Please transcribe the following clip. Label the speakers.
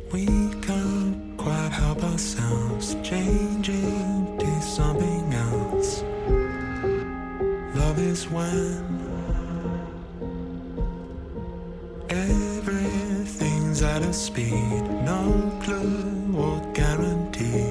Speaker 1: We can't quite help ourselves, changing to something else. Love is when everything's at a speed, no clue or guarantee.